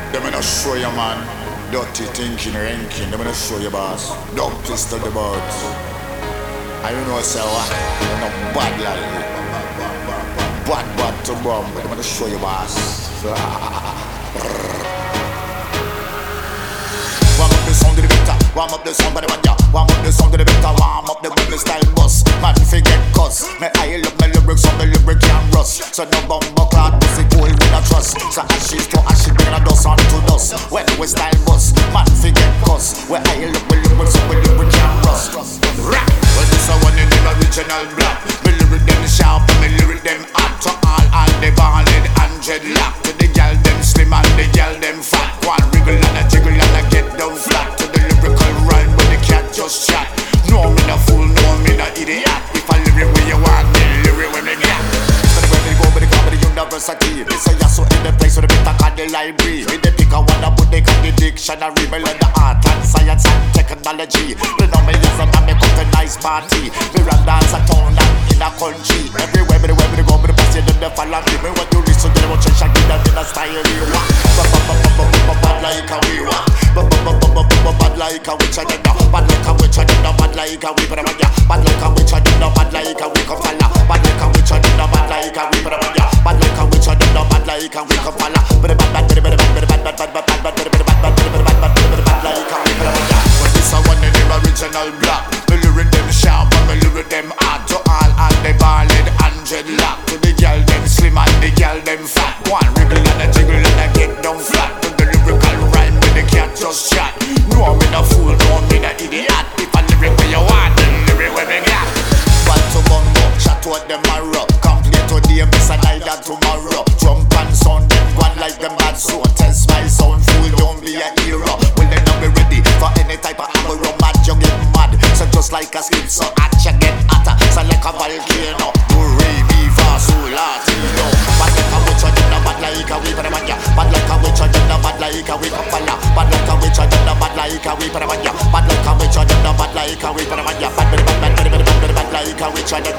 Them gonna show you, man. Dirty thinking, ranking. Them gonna show you, boss. Don't twist the boat. I don't know, sir. You're not bad like me. Bad to bomb. But I'm gonna show you, boss. Warm up the sound to the better. Warm up the sound by the man, yeah. Warm up the sound to the better. Warm up the with the style bus. Man, forget cuss. Me I love my lyrics, so my lyric can't rust. So no bumbo cloud, pussy cool with a trust. So ashes to ashes, bring a dust on to dust. When we style bus, man, forget cuss. Where I love my lyrics, so my lyric can't rust. Rap. Well, this a one in the original block. My lyric them sharp, and my lyric them hot. To all the ballad and dreadlock. To the gal them slim and the gal them fat. One wriggle and a jiggle and a get down flat. To the lyrical rhyme when the cat just chat. No, me no fool, no, me no idiot. If I lyric where you want, me lyric where me get. So the way they go, but they come with the university. This a yasso in the place, so the better call the library. With the pick, I wanna put the dictionary. Me learn the art and science and technology. We know me yes and me come to nice party. We run dance a town and in a country. Everywhere me the go, but the pass you them follow me. Me what you listen to the watch and shag it up in a style you want. Bad like a we want. Bad like a witch and bad like a witch and bad like a we but I'm ya. Bad like a witch and bad like a we come follow. Bad like a witch and bad like a we but I'm ya. Bad like a witch and bad like a we come follow. But bad like a we but this a one in the original block. Me lyric them sharp and me lyric them hard. To all and the ballad and dreadlock. To the girl them slim and the girl them fat. One wriggle and a jiggle and a get down flat. To the lyrical rhyme when the cat just chat. No me no fool, no me no idiot. If I lyric where you want, then lyric where me got. Bad to bumbo, chat what them a rock. Complete today, miss a night that tomorrow. Jump and sound them one like them bad so. Test my sound, fool, don't be a hero. Well then I'll be ready for any type of aggro. Mad, you get mad. So just like a skid, so hot you get hotter. So like a volcano. Do re, mi, fa, sol, la, ti, do. Bad like a witch, I don't know bad like a we, but I'm a ya. Bad like a witch, I don't know bad like a we, come follow. Bad like a witch, I don't know bad like a we, but I'm a ya. Bad like a witch, I don't know bad like a we, but I'm a ya. Bad like a witch, I don't